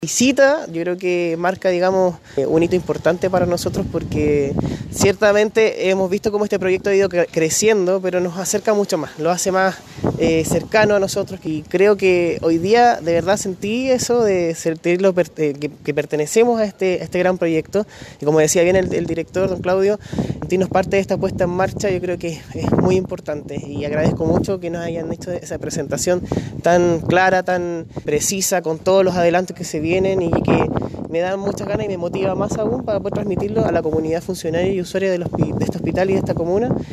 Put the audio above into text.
Visita, yo creo que marca, digamos, un hito importante para nosotros porque ciertamente hemos visto cómo este proyecto ha ido creciendo, pero nos acerca mucho más, lo hace más cercano a nosotros y creo que hoy día de verdad sentí eso de sentir que pertenecemos a este gran proyecto y como decía bien el director, don Claudio, sentirnos parte de esta puesta en marcha yo creo que es muy importante y agradezco mucho que nos hayan hecho esa presentación tan clara, tan precisa, con todos los adelantos que se vienen y que me dan muchas ganas y me motiva más aún para poder transmitirlo a la comunidad funcionaria y usuaria de este hospital y de esta comuna.